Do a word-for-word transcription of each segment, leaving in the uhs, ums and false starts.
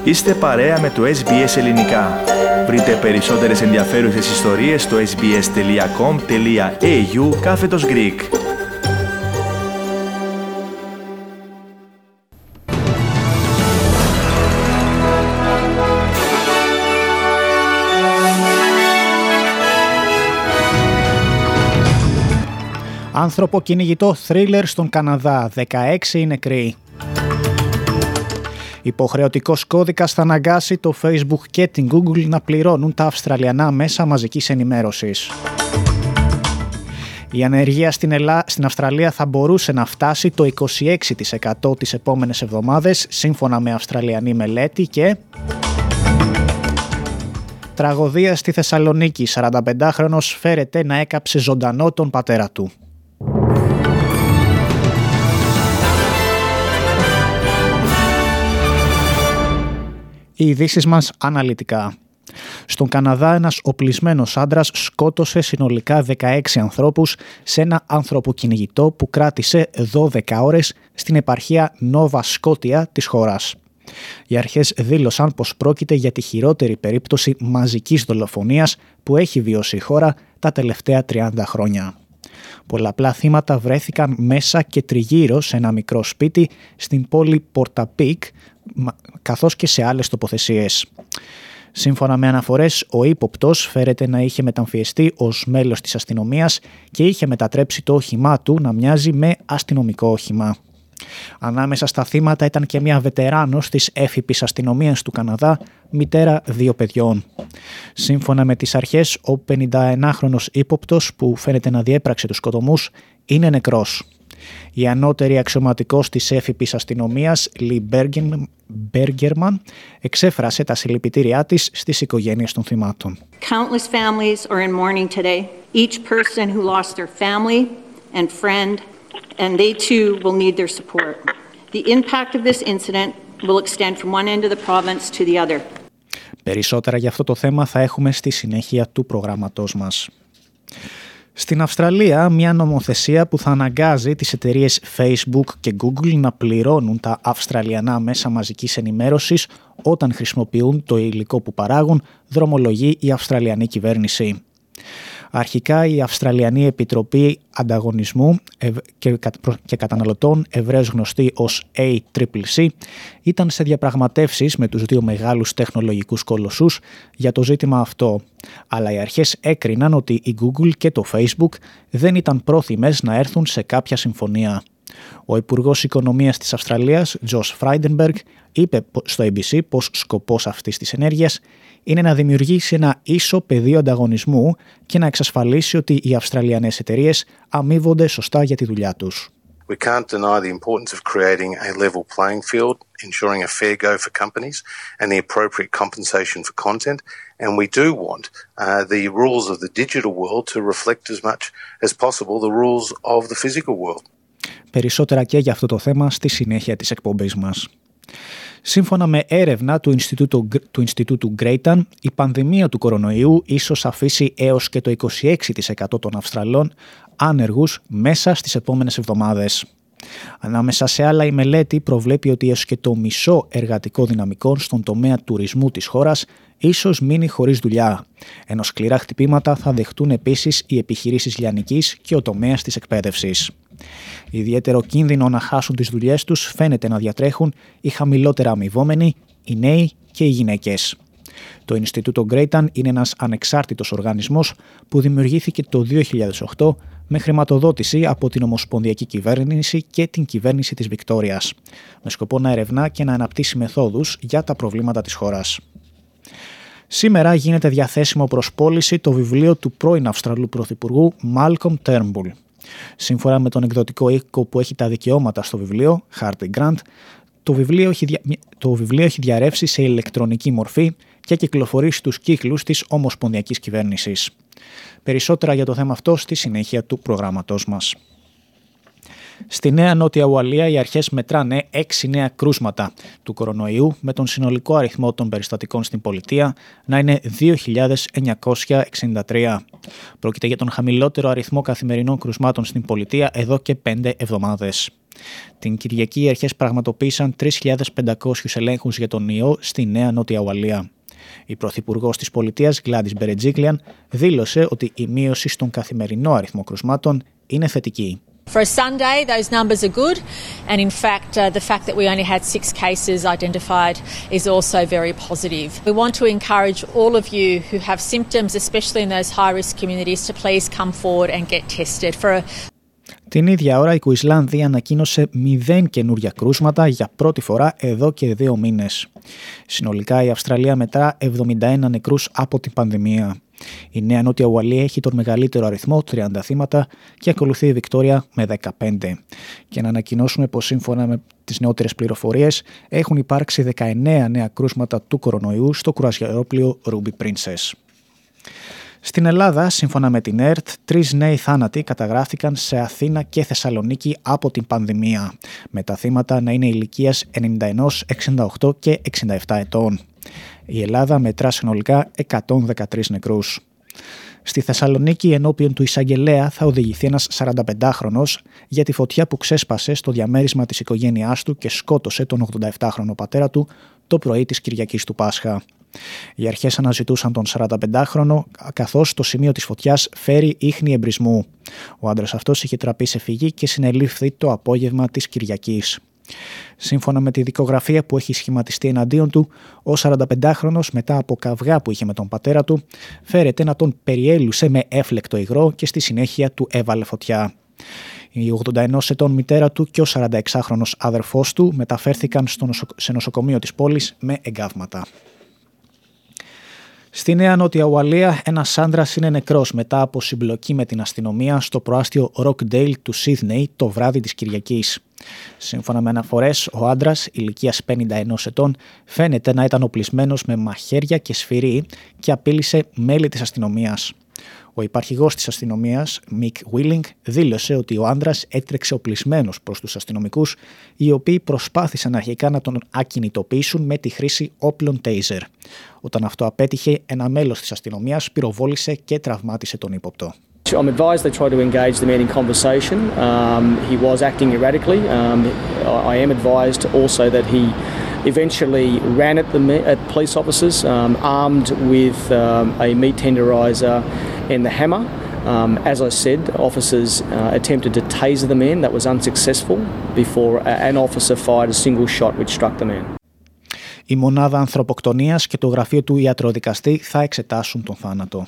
Είστε παρέα με το ες μπι ες Ελληνικά. Βρείτε περισσότερες ενδιαφέρουσες ιστορίες στο sbs.com.au κάθετος Greek. Άνθρωπο κυνηγητό θρίλερ στον Καναδά, δεκαέξι νεκροί. Υποχρεωτικός κώδικας θα αναγκάσει το Facebook και την Google να πληρώνουν τα αυστραλιανά μέσα μαζικής ενημέρωσης. Η ανεργία στην, Ελλά... στην Αυστραλία θα μπορούσε να φτάσει το είκοσι έξι τοις εκατό τις επόμενες εβδομάδες, σύμφωνα με αυστραλιανή μελέτη. Και τραγωδία στη Θεσσαλονίκη, σαρανταπεντάχρονος φέρεται να έκαψε ζωντανό τον πατέρα του. Οι ειδήσεις μας αναλυτικά. Στον Καναδά ένας οπλισμένος άντρας σκότωσε συνολικά δεκαέξι ανθρώπους σε ένα ανθρωποκυνηγητό που κράτησε δώδεκα ώρες στην επαρχία Νόβα Σκότια της χώρας. Οι αρχές δήλωσαν πως πρόκειται για τη χειρότερη περίπτωση μαζικής δολοφονίας που έχει βιώσει η χώρα τα τελευταία τριάντα χρόνια. Πολλαπλά θύματα βρέθηκαν μέσα και τριγύρω σε ένα μικρό σπίτι στην πόλη Πορταπίκ, καθώς και σε άλλες τοποθεσίες. Σύμφωνα με αναφορές, ο ύποπτος φέρεται να είχε μεταμφιεστεί ως μέλος της αστυνομίας και είχε μετατρέψει το όχημά του να μοιάζει με αστυνομικό όχημα. Ανάμεσα στα θύματα ήταν και μια βετεράνος της έφυπης αστυνομίας του Καναδά, μητέρα δύο παιδιών. Σύμφωνα με τις αρχές, ο πενηνταενάχρονος ύποπτος που φαίνεται να διέπραξε τους σκοτωμούς είναι νεκρός. Η ανώτερη αξιωματικός της έφυπης αστυνομίας, Λι Μπέργκερμαν, εξέφρασε τα συλληπιτήριά της στις οικογένειες των θυμάτων. Countless families are in mourning today. Each person who lost their family and friend, and they too will need their support. The impact of this incident will extend from one end of the province to the other. Περισσότερα για αυτό το θέμα θα έχουμε στη συνέχεια του προγράμματός μας. Στην Αυστραλία, μια νομοθεσία που θα αναγκάζει τις εταιρείες Facebook και Google να πληρώνουν τα αυστραλιανά μέσα μαζικής ενημέρωσης όταν χρησιμοποιούν το υλικό που παράγουν, δρομολογεί η Αυστραλιανή κυβέρνηση. Αρχικά η Αυστραλιανή Επιτροπή Ανταγωνισμού και Καταναλωτών, ευρέως γνωστή ως έι σι σι σι, ήταν σε διαπραγματεύσεις με τους δύο μεγάλους τεχνολογικούς κολοσσούς για το ζήτημα αυτό, αλλά οι αρχές έκριναν ότι η Google και το Facebook δεν ήταν πρόθυμες να έρθουν σε κάποια συμφωνία. Ο Υπουργός Οικονομίας της Αυστραλίας, Τζος Φράιντενμπεργκ, είπε στο έι μπι σι πως σκοπός αυτής της ενέργειας είναι να δημιουργήσει ένα ίσο πεδίο ανταγωνισμού και να εξασφαλίσει ότι οι αυστραλιανές εταιρείες αμείβονται σωστά για τη δουλειά τους. We can't deny the importance of creating a level playing field, ensuring a fair go for companies and the appropriate compensation for content, and we do want uh, the rules of the digital world to reflect as much as possible the rules of the physical world. Περισσότερα και για αυτό το θέμα στη συνέχεια της εκπομπής μας. Σύμφωνα με έρευνα του Ινστιτούτου, του Ινστιτούτου Grayton, η πανδημία του κορονοϊού ίσως αφήσει έως και το είκοσι έξι τοις εκατό των Αυστραλών άνεργους μέσα στις επόμενες εβδομάδες. Ανάμεσα σε άλλα, η μελέτη προβλέπει ότι έως και το μισό εργατικό δυναμικό στον τομέα τουρισμού της χώρας ίσως μείνει χωρίς δουλειά, ενώ σκληρά χτυπήματα θα δεχτούν επίσης οι επιχειρήσεις λιανικής και ο τομέας της εκπαίδευσης. Ιδιαίτερο κίνδυνο να χάσουν τις δουλειές τους φαίνεται να διατρέχουν οι χαμηλότερα αμοιβόμενοι, οι νέοι και οι γυναίκες. Το Ινστιτούτο Grayton είναι ένας ανεξάρτητος οργανισμός που δημιουργήθηκε το δύο χιλιάδες οκτώ με χρηματοδότηση από την Ομοσπονδιακή Κυβέρνηση και την Κυβέρνηση της Βικτόριας, με σκοπό να ερευνά και να αναπτύσσει μεθόδους για τα προβλήματα της χώρας. Σήμερα γίνεται διαθέσιμο προς πώληση το βιβλίο του πρώην Αυστραλού Πρωθυπουργού Malcolm Turnbull. Σύμφωνα με τον εκδοτικό οίκο που έχει τα δικαιώματα στο βιβλίο, Hartley Grant, το βιβλίο, έχει δια... το βιβλίο έχει διαρρεύσει σε ηλεκτρονική μορφή και κυκλοφορεί στους κύκλους της Ομοσπονδιακής Κυβέρνησης. Περισσότερα για το θέμα αυτό στη συνέχεια του προγράμματός μας. Στη Νέα Νότια Ουαλία οι αρχές μετράνε έξι νέα κρούσματα του κορονοϊού, με τον συνολικό αριθμό των περιστατικών στην πολιτεία να είναι δύο χιλιάδες εννιακόσια εξήντα τρία. Πρόκειται για τον χαμηλότερο αριθμό καθημερινών κρουσμάτων στην πολιτεία εδώ και πέντε εβδομάδες. Την Κυριακή οι αρχές πραγματοποίησαν τρεις χιλιάδες πεντακόσιους ελέγχους για τον ιό στη Νέα Νότια Ουαλία. Η πρωθυπουργός της πολιτείας, Γκλάντις Μπερετζίκλιαν, δήλωσε ότι η μείωση στον καθημερινό αριθμό κρουσμάτων είναι θετική. For a Sunday, those numbers are good, and in fact, uh, the fact that we only had six cases identified is also very positive. We want to encourage all of you who have symptoms, especially in those high-risk communities, to please come forward and get tested. For a... Την ίδια ώρα η Κουισλάνδη ανακοίνωσε μηδέν καινούρια κρούσματα για πρώτη φορά εδώ και δύο μήνες. Συνολικά η Αυστραλία μετρά εβδομήντα ένα νεκρούς από την πανδημία. Η Νέα Νότια Ουαλία έχει τον μεγαλύτερο αριθμό, τριάντα θύματα, και ακολουθεί η Βικτόρια με δεκαπέντε. Και να ανακοινώσουμε πως σύμφωνα με τις νεότερες πληροφορίες έχουν υπάρξει δεκαεννέα νέα κρούσματα του κορονοϊού στο κρουαζιερόπλοιο Ruby Princess. Στην Ελλάδα, σύμφωνα με την ΕΡΤ, τρεις νέοι θάνατοι καταγράφηκαν σε Αθήνα και Θεσσαλονίκη από την πανδημία, με τα θύματα να είναι ηλικίας ενενήντα ένα, εξήντα οκτώ και εξήντα επτά ετών. Η Ελλάδα μετρά συνολικά εκατόν δεκατρείς νεκρούς. Στη Θεσσαλονίκη, ενώπιον του εισαγγελέα, θα οδηγηθεί ένας σαρανταπεντάχρονος για τη φωτιά που ξέσπασε στο διαμέρισμα της οικογένειάς του και σκότωσε τον ογδονταεπτάχρονο πατέρα του το πρωί της Κυριακής του Πάσχα. Οι αρχές αναζητούσαν τον σαρανταπεντάχρονο, καθώς το σημείο της φωτιάς φέρει ίχνη εμπρισμού. Ο άντρας αυτός είχε τραπεί σε φυγή και συνελήφθη το απόγευμα της Κυριακής. Σύμφωνα με τη δικογραφία που έχει σχηματιστεί εναντίον του, ο σαρανταπεντάχρονος, μετά από καυγά που είχε με τον πατέρα του, φέρεται να τον περιέλουσε με έφλεκτο υγρό και στη συνέχεια του έβαλε φωτιά. Η ογδόντα ενός ετών μητέρα του και ο σαρανταεξάχρονος αδερφός του μεταφέρθηκαν στο νοσο... σε νοσοκομείο της πόλης με εγκάβματα. Στη Νέα Νότια Ουαλία, ένας άντρας είναι νεκρός μετά από συμπλοκή με την αστυνομία στο προάστιο Rockdale του Σίδνεϊ το βράδυ της Κυριακής. Σύμφωνα με αναφορές, ο άντρας ηλικίας πενήντα ένα ετών φαίνεται να ήταν οπλισμένος με μαχαίρια και σφυρί και απείλησε μέλη της αστυνομίας. Ο υπαρχηγός της αστυνομίας, Μικ Βίλινγκ, δήλωσε ότι ο άντρας έτρεξε οπλισμένος προς τους αστυνομικούς, οι οποίοι προσπάθησαν αρχικά να τον ακινητοποιήσουν με τη χρήση όπλων τέιζερ. Όταν αυτό απέτυχε, ένα μέλος της αστυνομίας πυροβόλησε και τραυμάτισε τον ύποπτο. I'm advised they tried to engage the man in conversation. Um, he was acting erratically. Um, I am advised also that he eventually ran at the at police officers, um, armed with um, a meat tenderizer and the hammer. Um, as I said, officers uh, attempted to taser the man. That was unsuccessful before an officer fired a single shot which struck the man. Η μονάδα ανθρωποκτονίας και το γραφείο του ιατροδικαστή θα εξετάσουν τον θάνατο.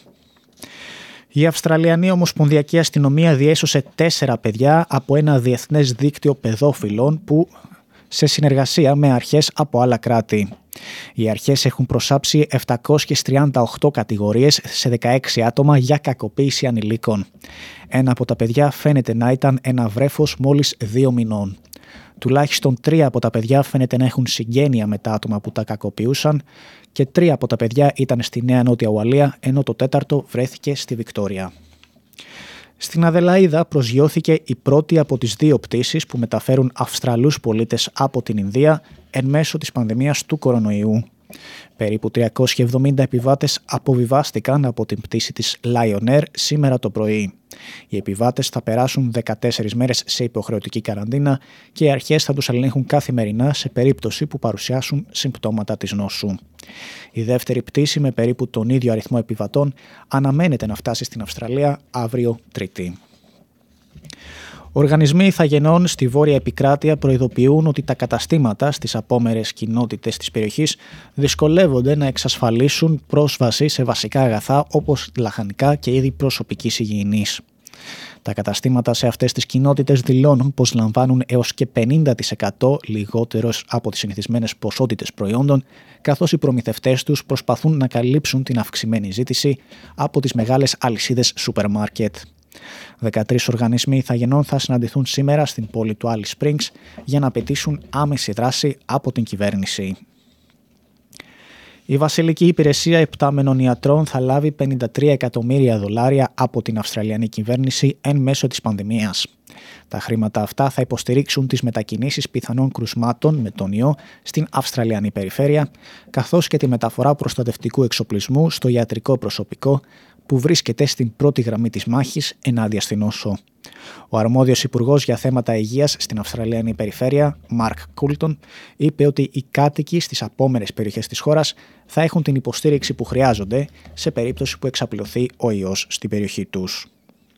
Η Αυστραλιανή Ομοσπονδιακή Αστυνομία διέσωσε τέσσερα παιδιά από ένα διεθνές δίκτυο παιδόφιλων που σε συνεργασία με αρχές από άλλα κράτη. Οι αρχές έχουν προσάψει επτακόσιες τριάντα οκτώ κατηγορίες σε δεκαέξι άτομα για κακοποίηση ανηλίκων. Ένα από τα παιδιά φαίνεται να ήταν ένα βρέφος μόλις δύο μηνών. Τουλάχιστον τρία από τα παιδιά φαίνεται να έχουν συγγένεια με τα άτομα που τα κακοποιούσαν και τρία από τα παιδιά ήταν στη Νέα Νότια Ουαλία, ενώ το τέταρτο βρέθηκε στη Βικτόρια. Στην Αδελαΐδα προσγειώθηκε η πρώτη από τις δύο πτήσεις που μεταφέρουν Αυστραλούς πολίτες από την Ινδία εν μέσω της πανδημίας του κορονοϊού. Περίπου τριακόσιοι εβδομήντα επιβάτες αποβιβάστηκαν από την πτήση της Lion Air σήμερα το πρωί. Οι επιβάτες θα περάσουν δεκατέσσερις μέρες σε υποχρεωτική καραντίνα και οι αρχές θα τους ελέγχουν καθημερινά σε περίπτωση που παρουσιάσουν συμπτώματα της νόσου. Η δεύτερη πτήση με περίπου τον ίδιο αριθμό επιβατών αναμένεται να φτάσει στην Αυστραλία αύριο Τρίτη. Οργανισμοί ηθαγενών στη βόρεια επικράτεια προειδοποιούν ότι τα καταστήματα στις απόμερες κοινότητες της περιοχής δυσκολεύονται να εξασφαλίσουν πρόσβαση σε βασικά αγαθά όπως λαχανικά και είδη προσωπικής υγιεινής. Τα καταστήματα σε αυτές τις κοινότητες δηλώνουν πως λαμβάνουν έως και πενήντα τοις εκατό λιγότερος από τις συνηθισμένες ποσότητες προϊόντων, καθώς οι προμηθευτές τους προσπαθούν να καλύψουν την αυξημένη ζήτηση από τις μεγάλες αλυσίδες σούπερ μάρκετ. δεκατρείς οργανισμοί ηθαγενών θα συναντηθούν σήμερα στην πόλη του Alice Springs για να απαιτήσουν άμεση δράση από την κυβέρνηση. Η Βασιλική Υπηρεσία Επτάμενων Ιατρών θα λάβει πενήντα τρία εκατομμύρια δολάρια από την Αυστραλιανή κυβέρνηση εν μέσω της πανδημίας. Τα χρήματα αυτά θα υποστηρίξουν τις μετακινήσεις πιθανών κρουσμάτων με τον ιό στην Αυστραλιανή περιφέρεια, καθώς και τη μεταφορά προστατευτικού εξοπλισμού στο ιατρικό προσωπικό, που βρίσκεται στην πρώτη γραμμή της μάχης ενάντια στην νόσο. Ο αρμόδιος υπουργός για θέματα υγείας στην Αυστραλιανή περιφέρεια, Μαρκ Κούλτον, είπε ότι οι κάτοικοι στις απόμερες περιοχές της χώρας θα έχουν την υποστήριξη που χρειάζονται σε περίπτωση που εξαπλωθεί ο ιός στην περιοχή τους.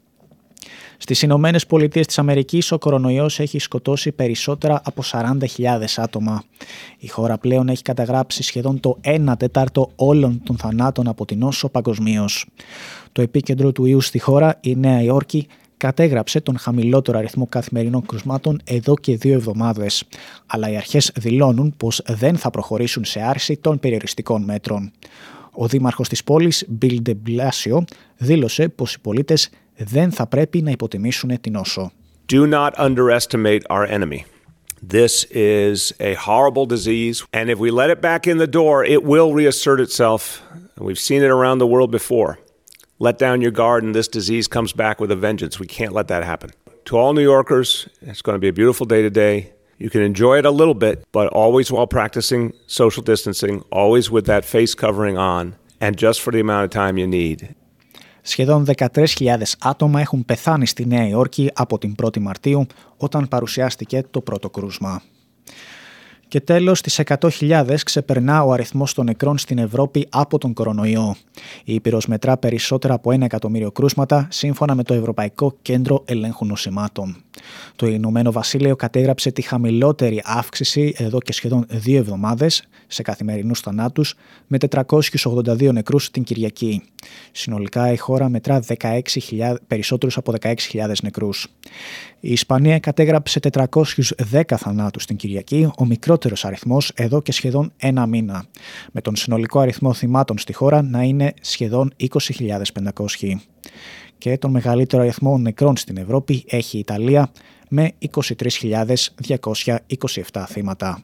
Στις Ηνωμένες Πολιτείες της Αμερικής, ο κορονοϊός έχει σκοτώσει περισσότερα από σαράντα χιλιάδες άτομα. Η χώρα πλέον έχει καταγράψει σχεδόν το ένα τέταρτο όλων των θανάτων από την νόσο παγκοσμίως. Το επίκεντρο του ιού στη χώρα, η Νέα Υόρκη, κατέγραψε τον χαμηλότερο αριθμό καθημερινών κρούσματων εδώ και δύο εβδομάδες, αλλά οι αρχές δηλώνουν πως δεν θα προχωρήσουν σε άρση των περιοριστικών μέτρων. Ο δήμαρχος της πόλης, Bill de Blasio, δήλωσε πως οι πολίτες δεν θα πρέπει να υποτιμήσουν την νόσο. Do not underestimate our enemy. This is a horrible disease, and if we let it back in the door, it will reassert itself. We've seen it around the world before. Let down your guard and this disease comes back with a vengeance. We can't let that happen. To all New Yorkers, it's going to be a beautiful day today. You can enjoy it a little bit, but always while practicing social distancing, always with that face covering on, and just for the amount of time you need. Σχεδόν δεκατρείς χιλιάδες άτομα έχουν πεθάνει στη Νέα Υόρκη από την πρώτη Μαρτίου, όταν παρουσιάστηκε το πρώτο κρούσμα. Και τέλος, στις εκατό χιλιάδες ξεπερνά ο αριθμός των νεκρών στην Ευρώπη από τον κορονοϊό. Η Ήπειρος μετρά περισσότερα από ένα εκατομμύριο κρούσματα, σύμφωνα με το Ευρωπαϊκό Κέντρο Ελέγχου Νοσημάτων. Το Ηνωμένο Βασίλειο κατέγραψε τη χαμηλότερη αύξηση εδώ και σχεδόν δύο εβδομάδες σε καθημερινούς θανάτους, με τετρακόσιους ογδόντα δύο νεκρούς την Κυριακή. Συνολικά η χώρα μετρά δεκαέξι χιλιάδες, περισσότερους από δεκαέξι χιλιάδες νεκρούς. Η Ισπανία κατέγραψε τετρακόσιους δέκα θανάτους την Κυριακή, ο μικρότερος αριθμός εδώ και σχεδόν ένα μήνα, με τον συνολικό αριθμό θυμάτων στη χώρα να είναι σχεδόν είκοσι χιλιάδες πεντακόσιοι. Και τον μεγαλύτερο αριθμό νεκρών στην Ευρώπη έχει η Ιταλία, με είκοσι τρεις χιλιάδες διακόσια είκοσι επτά θύματα.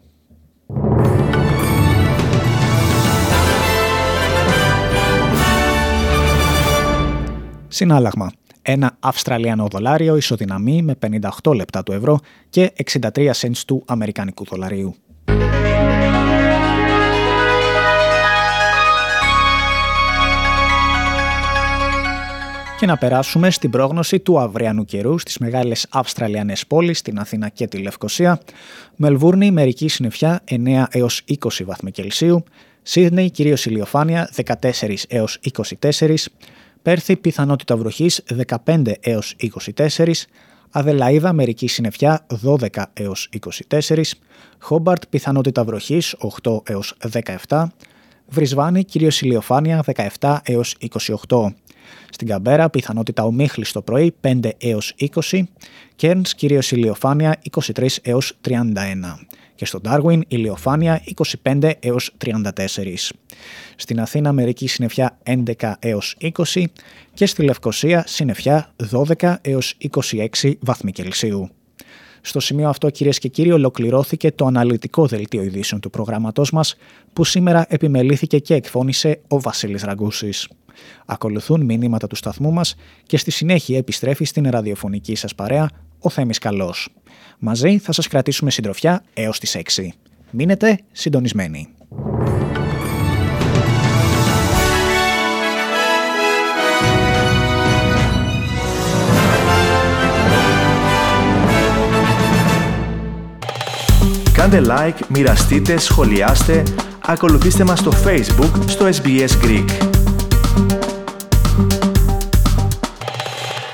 Συνάλλαγμα. Ένα Αυστραλιανό δολάριο ισοδυναμεί με πενήντα οκτώ λεπτά του ευρώ και εξήντα τρία σεντς του Αμερικανικού δολαρίου. Και να περάσουμε στην πρόγνωση του αυριανού καιρού στις μεγάλες Αυστραλιανές πόλεις, στην Αθήνα και τη Λευκοσία. Μελβούρνη, μερική συννεφιά εννέα έως είκοσι βαθμοί Κελσίου. Σίδνεϊ, κυρίως ηλιοφάνεια δεκατέσσερα έως είκοσι τέσσερα. Πέρθη, πιθανότητα βροχής δεκαπέντε έως είκοσι τέσσερα. Αδελαΐδα, μερική συννεφιά δώδεκα έως είκοσι τέσσερα. Χόμπαρτ, πιθανότητα βροχής οκτώ έως δεκαεπτά. Βρισβάνη, κυρίως ηλιοφάνεια δεκαεπτά έως είκοσι οκτώ. Στην Καμπέρα, πιθανότητα ομίχλης το πρωί πέντε έως είκοσι. Κέρνς, κυρίως ηλιοφάνεια είκοσι τρία έως τριάντα ένα. Και στο Ντάρουιν, ηλιοφάνεια είκοσι πέντε έως τριάντα τέσσερα. Στην Αθήνα, μερική συννεφιά έντεκα έως είκοσι και στη Λευκοσία συννεφιά δώδεκα έως είκοσι έξι βαθμοί Κελσίου. Στο σημείο αυτό, κυρίες και κύριοι, ολοκληρώθηκε το αναλυτικό δελτίο ειδήσεων του προγράμματός μας, που σήμερα επιμελήθηκε και εκφώνησε ο Βασίλης Ραγκούσης. Ακολουθούν μηνύματα του σταθμού μας και στη συνέχεια επιστρέφει στην ραδιοφωνική σας παρέα ο Θέμης Καλός. Μαζί θα σας κρατήσουμε συντροφιά έως τις έξι. Μείνετε συντονισμένοι. Κάντε like, μοιραστείτε, σχολιάστε, ακολουθήστε μας στο Facebook στο ες μπι ες Greek.